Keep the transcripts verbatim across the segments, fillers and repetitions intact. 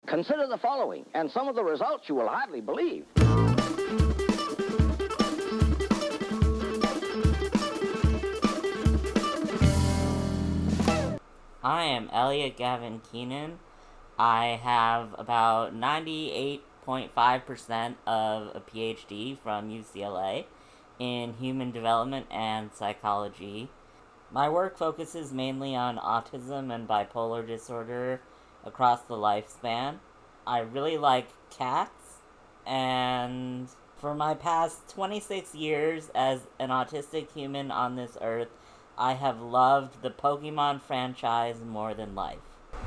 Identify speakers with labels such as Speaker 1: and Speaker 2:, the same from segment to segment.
Speaker 1: Consider the following, and some of the results you will hardly believe.
Speaker 2: I am Elliot Gavin Keenan. I have about ninety-eight point five percent of a P H D from U C L A in human development and psychology. My work focuses mainly on autism and bipolar disorder across the lifespan. I really like cats, and for my past twenty-six years as an autistic human on this earth, I have loved the Pokemon franchise more than life.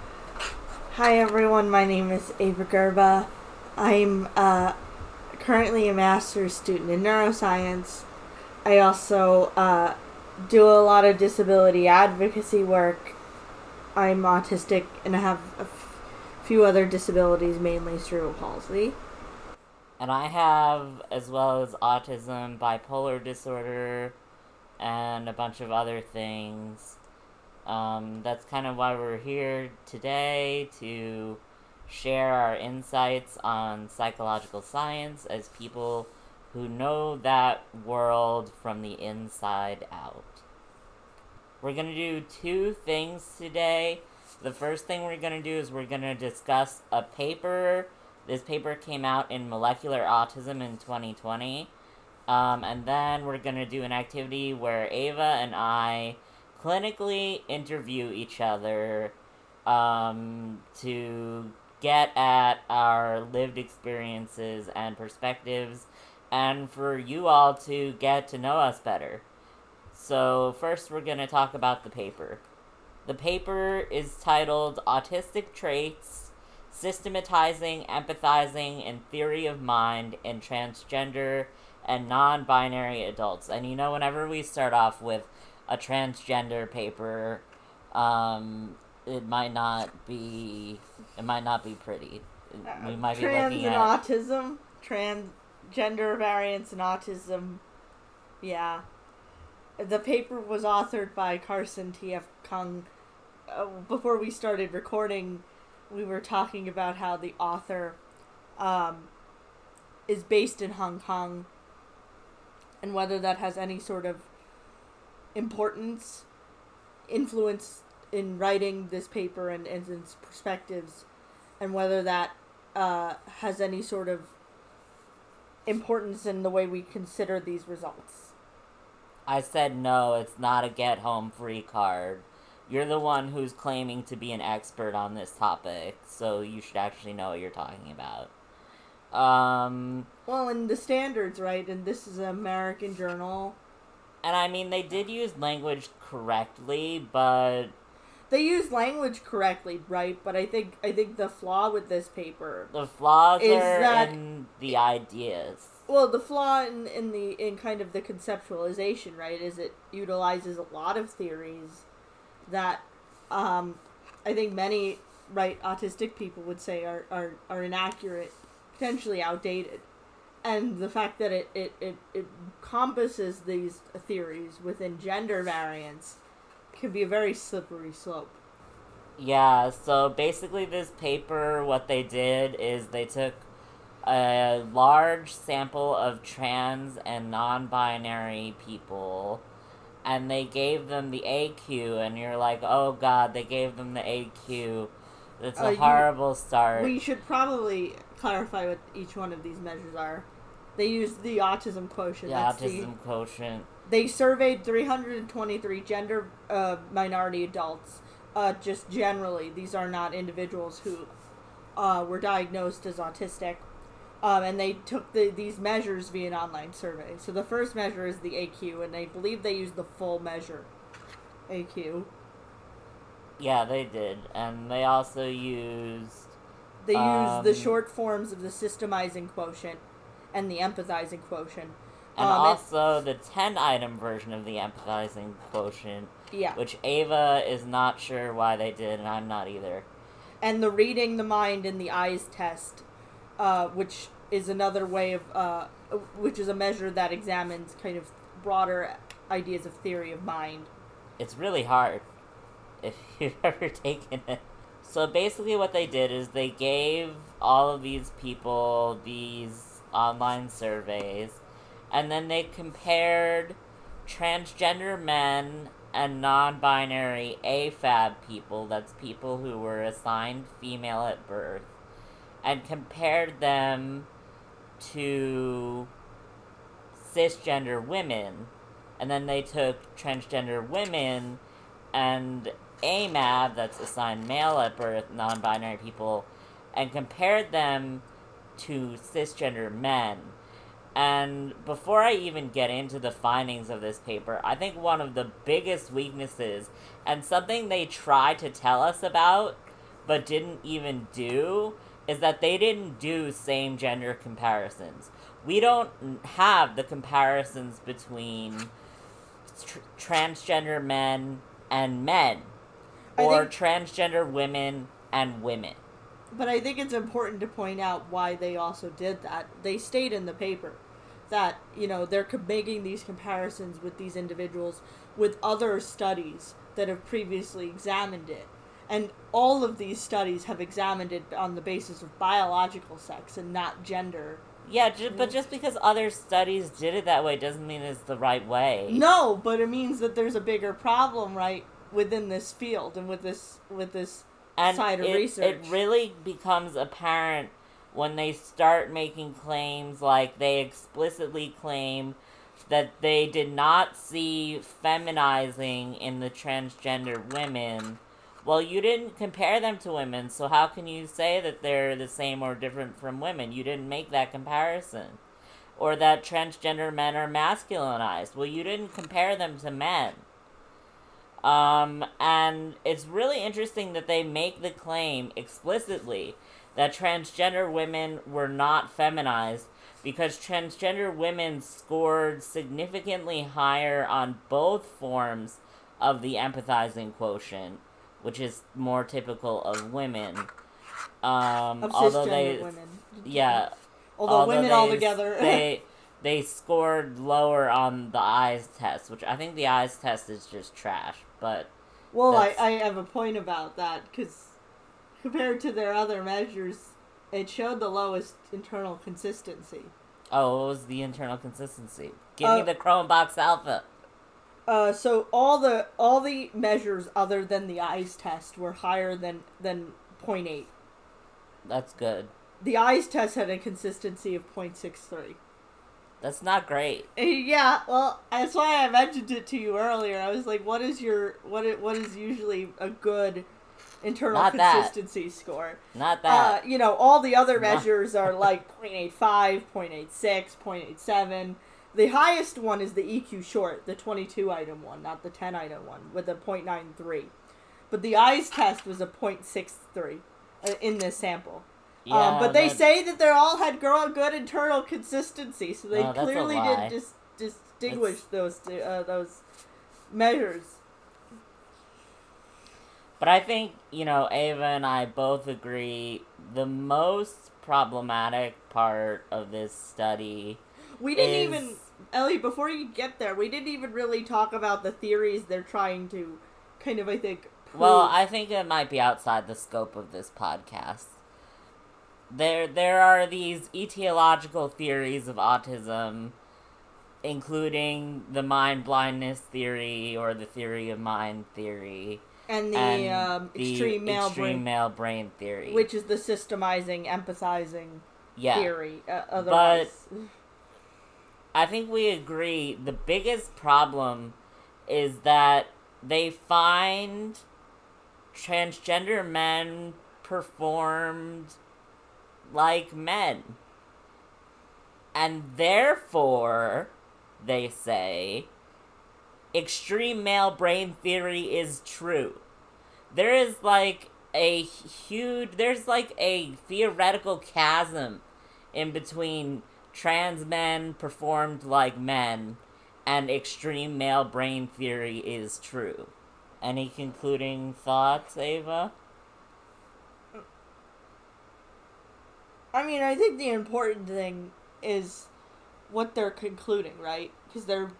Speaker 3: Hi everyone, my name is Ava Gerba. I'm uh, currently a master's student in neuroscience. I also uh, do a lot of disability advocacy work. I'm autistic and I have a f- few other disabilities, mainly cerebral palsy.
Speaker 2: And I have, as well as autism, bipolar disorder, and a bunch of other things. Um, that's kind of why we're here today, to share our insights on psychological science as people who know that world from the inside out. We're going to do two things today. The first thing we're going to do is we're going to discuss a paper. This paper came out in Molecular Autism in twenty twenty. Um, and then we're going to do an activity where Ava and I clinically interview each other um, to get at our lived experiences and perspectives, and for you all to get to know us better. So first we're going to talk about the paper. The paper is titled Autistic Traits, Systematizing, Empathizing, and Theory of Mind in Transgender and Non-Binary Adults. And you know, whenever we start off with a transgender paper, um, it might not be, it might not be pretty. We might be
Speaker 3: Trans
Speaker 2: looking
Speaker 3: and
Speaker 2: at
Speaker 3: autism, transgender variants and autism. Yeah. The paper was authored by Carson T F Kung. Uh, before we started recording, we were talking about how the author um, is based in Hong Kong, and whether that has any sort of importance, influence in writing this paper and, and its perspectives, and whether that uh, has any sort of importance in the way we consider these results.
Speaker 2: I said no, it's not a get home free card. You're the one who's claiming to be an expert on this topic, so you should actually know what you're talking about. Um,
Speaker 3: well, and the standards, right? And this is an American journal.
Speaker 2: And I mean, they did use language correctly, but
Speaker 3: they use language correctly, right? But I think I think the flaw with this paper,
Speaker 2: the flaws
Speaker 3: is
Speaker 2: are
Speaker 3: that
Speaker 2: in the ideas.
Speaker 3: Well, the flaw in, in the in kind of the conceptualization, right, is it utilizes a lot of theories that um, I think many right autistic people would say are, are, are inaccurate, potentially outdated. And the fact that it, it, it, it encompasses these theories within gender variants can be a very slippery slope.
Speaker 2: Yeah, so basically this paper, what they did is they took a large sample of trans and non-binary people, and they gave them the A Q, and you're like, oh god, they gave them the A Q. It's a uh, horrible
Speaker 3: you,
Speaker 2: start.
Speaker 3: We should probably clarify what each one of these measures are. They used the autism quotient.
Speaker 2: Yeah,
Speaker 3: That's
Speaker 2: autism
Speaker 3: the,
Speaker 2: quotient.
Speaker 3: They surveyed three hundred twenty-three gender uh, minority adults. Uh, just generally, these are not individuals who uh, were diagnosed as autistic. Um, and they took the, these measures via an online survey. So the first measure is the A Q, and I believe they used the full measure A Q.
Speaker 2: Yeah, they did. And they also used...
Speaker 3: They
Speaker 2: um,
Speaker 3: used the short forms of the systemizing quotient and the empathizing quotient.
Speaker 2: And
Speaker 3: um,
Speaker 2: also it, the ten-item version of the empathizing quotient,
Speaker 3: yeah.
Speaker 2: which Ava is not sure why they did, and I'm not either.
Speaker 3: And the reading the mind and the eyes test, uh, which is another way of, uh, which is a measure that examines kind of broader ideas of theory of mind.
Speaker 2: It's really hard, if you've ever taken it. So basically what they did is they gave all of these people these online surveys, and then they compared transgender men and non-binary A F A B people, that's people who were assigned female at birth, and compared them to cisgender women. And then they took transgender women and A M A B, that's assigned male at birth, non-binary people, and compared them to cisgender men. And before I even get into the findings of this paper, I think one of the biggest weaknesses, and something they tried to tell us about, but didn't even do, is that they didn't do same-gender comparisons. We don't have the comparisons between tr- transgender men and men, or think, transgender women and women.
Speaker 3: But I think it's important to point out why they also did that. They state in the paper that, you know, they're making these comparisons with these individuals with other studies that have previously examined it. And all of these studies have examined it on the basis of biological sex and not gender.
Speaker 2: Yeah, ju- but just because other studies did it that way doesn't mean it's the right way.
Speaker 3: No, but it means that there's a bigger problem, right, within this field and with this with this
Speaker 2: and
Speaker 3: side of
Speaker 2: it,
Speaker 3: research.
Speaker 2: It really becomes apparent when they start making claims like they explicitly claim that they did not see feminizing in the transgender women. Well, you didn't compare them to women, so how can you say that they're the same or different from women? You didn't make that comparison. Or that transgender men are masculinized. Well, you didn't compare them to men. Um, and it's really interesting that they make the claim explicitly that transgender women were not feminized because transgender women scored significantly higher on both forms of the empathizing quotient, which is more typical of women. Um,
Speaker 3: of
Speaker 2: although
Speaker 3: cisgender
Speaker 2: they,
Speaker 3: women.
Speaker 2: Yeah.
Speaker 3: Although, although women
Speaker 2: they,
Speaker 3: altogether.
Speaker 2: they, they scored lower on the eyes test, which I think the eyes test is just trash, but...
Speaker 3: Well, I, I have a point about that, because compared to their other measures, it showed the lowest internal consistency.
Speaker 2: Oh, what was the internal consistency? Give
Speaker 3: uh,
Speaker 2: me the Chrome Box Alpha.
Speaker 3: Uh, so all the all the measures other than the eyes test were higher than than zero point eight.
Speaker 2: That's good.
Speaker 3: The eyes test had a consistency of zero point six three.
Speaker 2: That's not great.
Speaker 3: Yeah, well, that's why I mentioned it to you earlier. I was like, what is your what is, what is usually a good internal
Speaker 2: Not
Speaker 3: consistency
Speaker 2: that.
Speaker 3: score?
Speaker 2: Not that.
Speaker 3: Uh, you know, all the other measures are like zero point eight five, zero point eight six, zero point eight seven. The highest one is the E Q short, the twenty-two item one, not the ten item one, with a zero point nine three. But the eyes test was a zero point six three uh, in this sample.
Speaker 2: Yeah,
Speaker 3: um, but they
Speaker 2: that...
Speaker 3: say that they all had girl good internal consistency, so they
Speaker 2: oh,
Speaker 3: clearly did dis- distinguish it's... those uh, those measures.
Speaker 2: But I think, you know, Ava and I both agree the most problematic part of this study
Speaker 3: We didn't
Speaker 2: is...
Speaker 3: even, Ellie, before you get there, we didn't even really talk about the theories they're trying to kind of, I think, prove.
Speaker 2: Well, I think it might be outside the scope of this podcast. There, there are these etiological theories of autism, including the mind blindness theory or the theory of mind theory,
Speaker 3: and the,
Speaker 2: and
Speaker 3: um,
Speaker 2: the
Speaker 3: extreme male
Speaker 2: extreme
Speaker 3: brain,
Speaker 2: male brain theory,
Speaker 3: which is the systemizing, empathizing
Speaker 2: yeah.
Speaker 3: theory. Uh, otherwise,
Speaker 2: but I think we agree the biggest problem is that they find transgender men performed like men. And therefore, they say, extreme male brain theory is true. There is like a huge, there's like a theoretical chasm in between trans men performed like men and extreme male brain theory is true. Any concluding thoughts, Ava?
Speaker 3: I mean, I think the important thing is what they're concluding, right? Because they're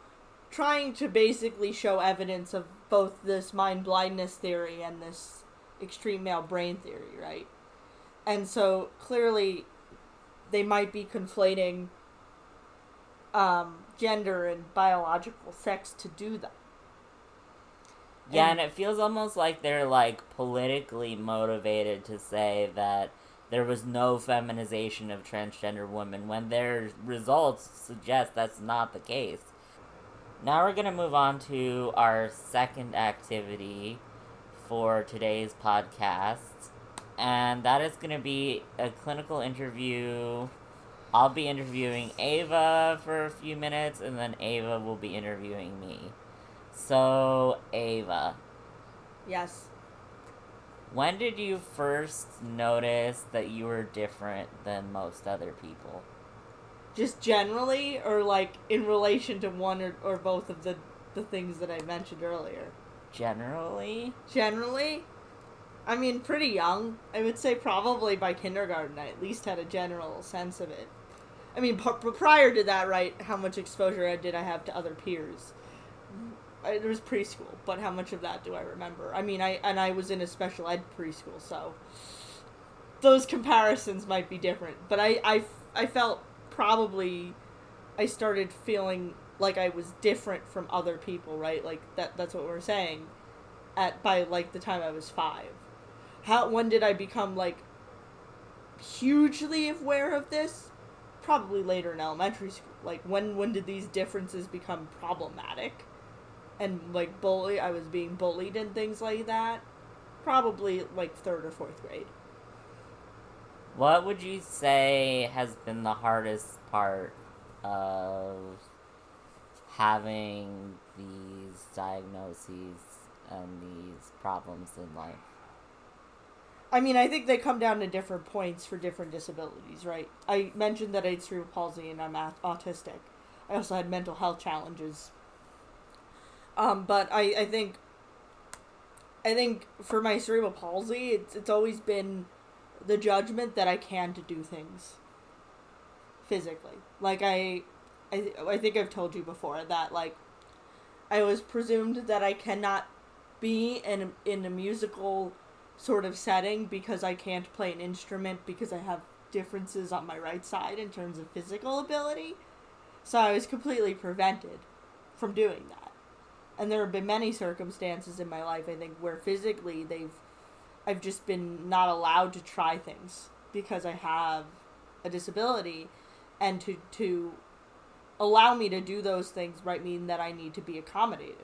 Speaker 3: trying to basically show evidence of both this mind blindness theory and this extreme male brain theory, right? And so clearly they might be conflating um, gender and biological sex to do that.
Speaker 2: Yeah,
Speaker 3: and,
Speaker 2: and it feels almost like they're, like, politically motivated to say that there was no feminization of transgender women when their results suggest that's not the case. Now we're going to move on to our second activity for today's podcast, and that is going to be a clinical interview. I'll be interviewing Ava for a few minutes, and then Ava will be interviewing me. So, Ava.
Speaker 3: Yes.
Speaker 2: When did you first notice that you were different than most other people?
Speaker 3: Just generally, or like in relation to one or, or both of the, the things that I mentioned earlier?
Speaker 2: Generally?
Speaker 3: Generally? I mean, pretty young. I would say probably by kindergarten I at least had a general sense of it. I mean, p- prior to that, right, how much exposure did I have to other peers? I, it was preschool, but how much of that do I remember? I mean, I and I was in a special ed preschool, so those comparisons might be different. But I, I, I felt probably I started feeling like I was different from other people, right? Like, that that's what we're saying, at by, like, the time I was five. How, when did I become, like, hugely aware of this? Probably later in elementary school. Like, when, when did these differences become problematic? And, like, bully, I was being bullied and things like that. Probably, like, third or fourth grade.
Speaker 2: What would you say has been the hardest part of having these diagnoses and these problems in life?
Speaker 3: I mean, I think they come down to different points for different disabilities, right? I mentioned that I had cerebral palsy and I'm autistic. I also had mental health challenges. Um, but I, I think, I think for my cerebral palsy, it's it's always been the judgment that I can to do things physically. Like, I, I, I think I've told you before that, like, I was presumed that I cannot be in a, in a musical sort of setting because I can't play an instrument because I have differences on my right side in terms of physical ability. So I was completely prevented from doing that. And there have been many circumstances in my life, I think, where physically they've, I've just been not allowed to try things because I have a disability, and to, to allow me to do those things might mean that I need to be accommodated.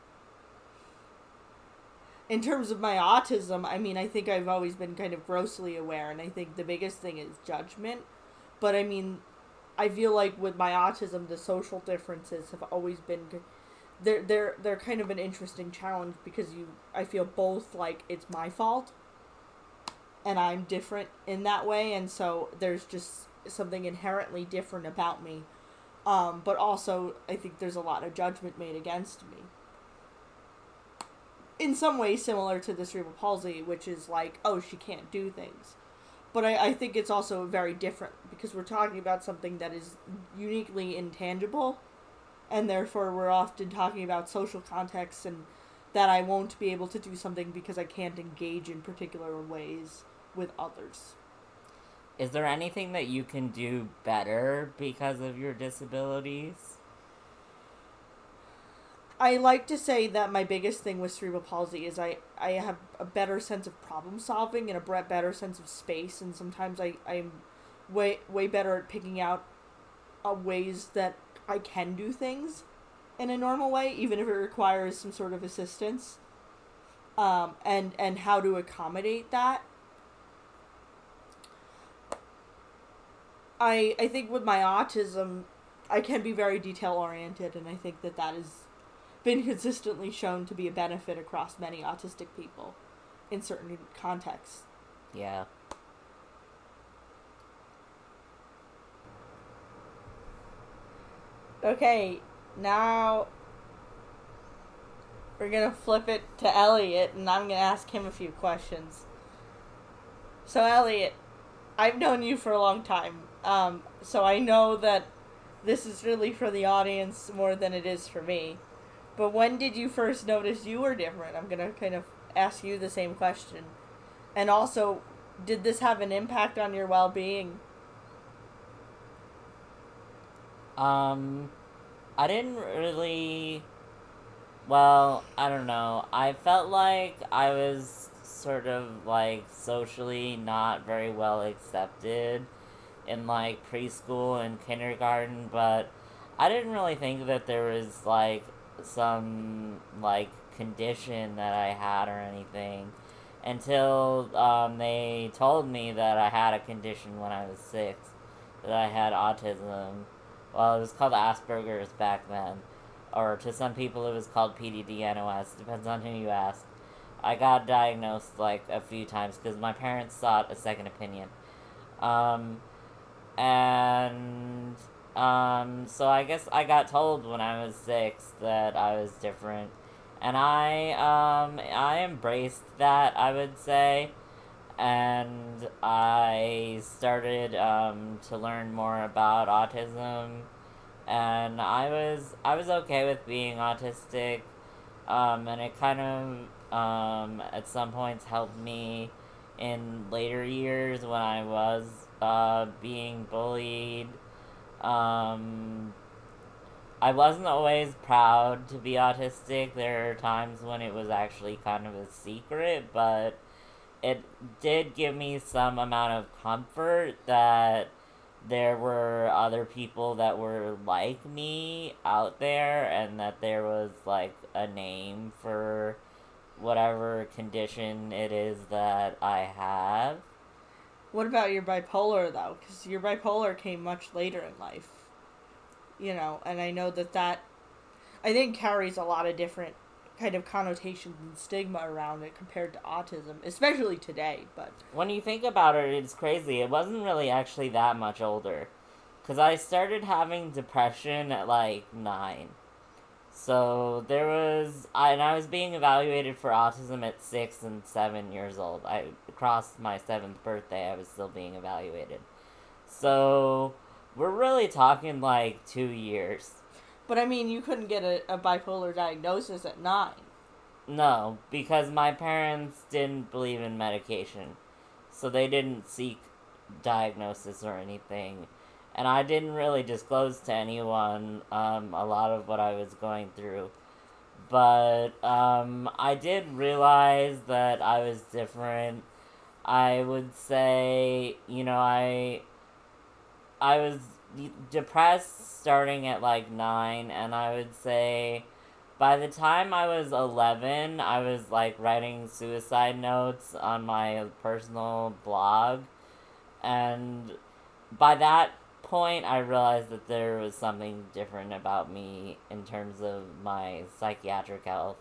Speaker 3: In terms of my autism, I mean, I think I've always been kind of grossly aware, and I think the biggest thing is judgment. But, I mean, I feel like with my autism, the social differences have always been, they're, they're, they're kind of an interesting challenge because you, I feel both like it's my fault, and I'm different in that way, and so there's just something inherently different about me. Um, but also, I think there's a lot of judgment made against me. In some ways similar to the cerebral palsy, which is like, oh, she can't do things. But I, I think it's also very different, because we're talking about something that is uniquely intangible, and therefore we're often talking about social contexts, and that I won't be able to do something because I can't engage in particular ways with others.
Speaker 2: Is there anything that you can do better because of your disabilities?
Speaker 3: I like to say that my biggest thing with cerebral palsy is I, I have a better sense of problem solving and a better sense of space, and sometimes I, I'm way way better at picking out uh, ways that I can do things in a normal way, even if it requires some sort of assistance, um, and, and how to accommodate that. I, I think with my autism, I can be very detail-oriented, and I think that that has been consistently shown to be a benefit across many autistic people in certain contexts.
Speaker 2: Yeah.
Speaker 3: Okay, now we're gonna flip it to Elliot, and I'm gonna ask him a few questions. So, Elliot, I've known you for a long time, um, so I know that this is really for the audience more than it is for me. But when did you first notice you were different? I'm gonna kind of ask you the same question. And also, did this have an impact on your well-being?
Speaker 2: Um, I didn't really... Well, I don't know. I felt like I was sort of, like, socially not very well accepted in, like, preschool and kindergarten, but I didn't really think that there was, like, some, like, condition that I had or anything until um, they told me that I had a condition when I was six, that I had autism. Well, it was called Asperger's back then, or to some people it was called P D D N O S, depends on who you ask. I got diagnosed, like, a few times because my parents sought a second opinion. Um, and, um, so I guess I got told when I was six that I was different. And I, um, I embraced that, I would say. And I started, um, to learn more about autism. And I was, I was okay with being autistic. Um, and it kind of, um, at some points helped me in later years when I was, uh, being bullied. Um, I wasn't always proud to be autistic. There are times when it was actually kind of a secret, but it did give me some amount of comfort that there were other people that were like me out there, and that there was, like, a name for whatever condition it is that I have.
Speaker 3: What about your bipolar, though? Because your bipolar came much later in life. You know, and I know that that, I think, carries a lot of different kind of connotations and stigma around it compared to autism, especially today, but...
Speaker 2: When you think about it, it's crazy. It wasn't really actually that much older. Because I started having depression at, like, nine. So, there was... I, and I was being evaluated for autism at six and seven years old. I crossed my seventh birthday, I was still being evaluated. So, we're really talking, like, two years.
Speaker 3: But, I mean, you couldn't get a, a bipolar diagnosis at nine.
Speaker 2: No, because my parents didn't believe in medication. So they didn't seek diagnosis or anything. And I didn't really disclose to anyone um, a lot of what I was going through. But um, I did realize that I was different. I would say, you know, I... I was depressed starting at like nine, and I would say by the time I was eleven, I was like writing suicide notes on my personal blog, and by that point I realized that there was something different about me in terms of my psychiatric health.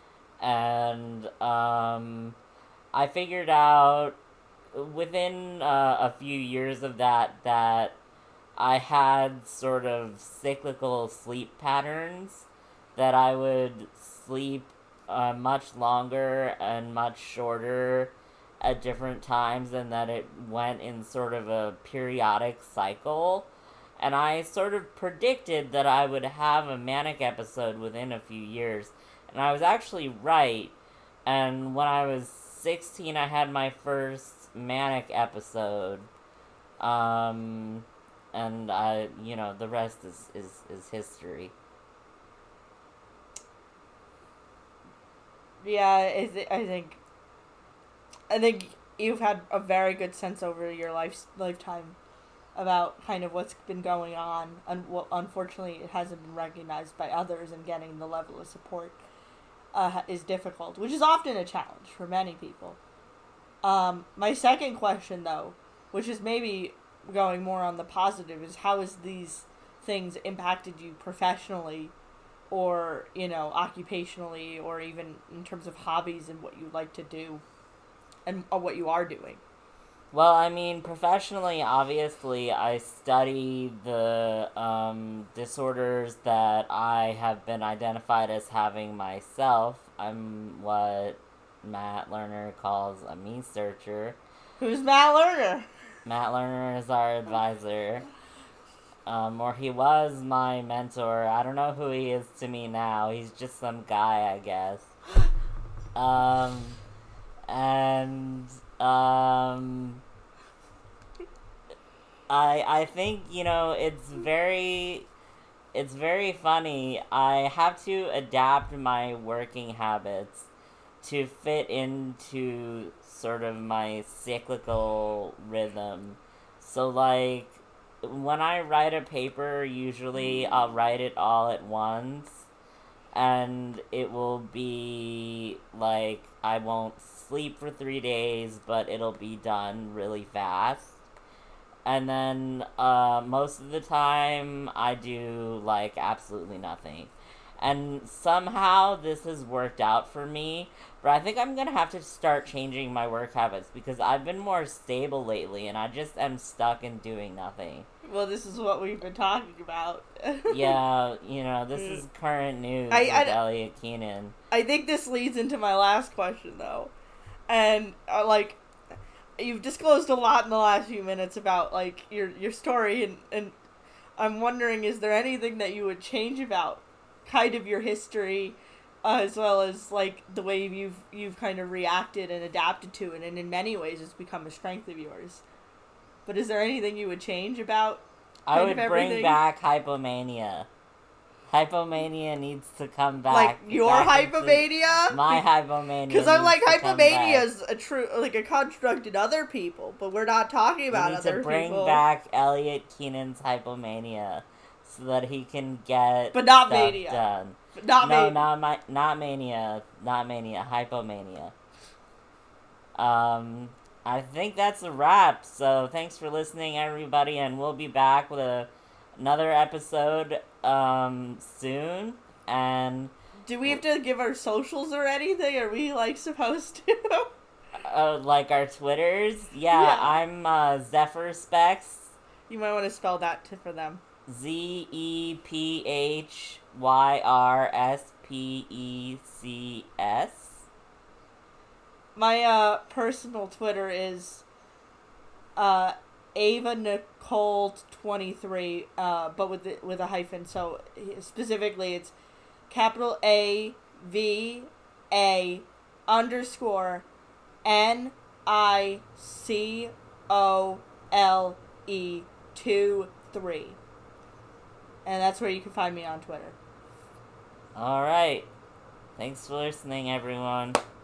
Speaker 2: And um, I figured out within uh, a few years of that that I had sort of cyclical sleep patterns, that I would sleep uh, much longer and much shorter at different times, and that it went in sort of a periodic cycle. And I sort of predicted that I would have a manic episode within a few years. And I was actually right. And when I was sixteen, I had my first manic episode. Um... And, I, you know, the rest is, is, is history.
Speaker 3: Yeah, I, th- I think... I think you've had a very good sense over your life, lifetime about kind of what's been going on. And well, unfortunately, it hasn't been recognized by others, and getting the level of support uh, is difficult, which is often a challenge for many people. Um, my second question, though, which is maybe... going more on the positive, is how has these things impacted you professionally, or, you know, occupationally, or even in terms of hobbies and what you like to do and uh, what you are doing?
Speaker 2: Well, I mean, professionally, obviously, I study the um, disorders that I have been identified as having myself. I'm what Matt Lerner calls a me searcher.
Speaker 3: Who's Matt Lerner?
Speaker 2: Matt Lerner is our advisor, um, or he was my mentor. I don't know who he is to me now. He's just some guy, I guess. Um, and Um, I I think, you know, it's very it's very funny. I have to adapt my working habits to fit into sort of my cyclical rhythm. So, like, when I write a paper, usually I'll write it all at once, and it will be like I won't sleep for three days, but it'll be done really fast. And then uh, most of the time, I do like absolutely nothing. And somehow this has worked out for me, but I think I'm gonna have to start changing my work habits because I've been more stable lately, and I just am stuck in doing nothing.
Speaker 3: Well, this is what we've been talking about.
Speaker 2: Yeah, you know, this is current news
Speaker 3: I-
Speaker 2: with
Speaker 3: I-
Speaker 2: Elliot Keenan.
Speaker 3: I think this leads into my last question, though. And, uh, like, you've disclosed a lot in the last few minutes about, like, your your story, and, and I'm wondering, is there anything that you would change about kind of your history, uh, as well as, like, the way you've you've kind of reacted and adapted to it, and in many ways it's become a strength of yours. But is there anything you would change about
Speaker 2: I
Speaker 3: kind
Speaker 2: would
Speaker 3: of
Speaker 2: bring
Speaker 3: everything?
Speaker 2: back hypomania. Hypomania needs to come back.
Speaker 3: Like, your
Speaker 2: back into-
Speaker 3: hypomania?
Speaker 2: My hypomania.
Speaker 3: Because I'm like,
Speaker 2: needs to come
Speaker 3: hypomania
Speaker 2: back.
Speaker 3: is a true, like, a construct in other people, but we're not talking about
Speaker 2: We need
Speaker 3: other
Speaker 2: to bring
Speaker 3: people.
Speaker 2: back Elliot Keenan's hypomania so that he can get
Speaker 3: But not
Speaker 2: stuff
Speaker 3: mania.
Speaker 2: done.
Speaker 3: Not
Speaker 2: no,
Speaker 3: me.
Speaker 2: not my, not mania, not mania, hypomania. Um, I think that's a wrap. So thanks for listening, everybody, and we'll be back with a, another episode um soon. And
Speaker 3: Do we have to give our socials or anything? Are we, like, supposed to?
Speaker 2: uh, like our Twitters, yeah,
Speaker 3: Yeah.
Speaker 2: I'm uh, Zephyr Specs.
Speaker 3: You might want to spell that to, for them.
Speaker 2: Z E P H Y R S P E C S.
Speaker 3: My uh, personal Twitter is uh, Ava Nicole twenty-three, uh, but with the, with a hyphen. So specifically, it's capital A V A underscore N I C O L E two three, and that's where you can find me on Twitter.
Speaker 2: All right. Thanks for listening, everyone.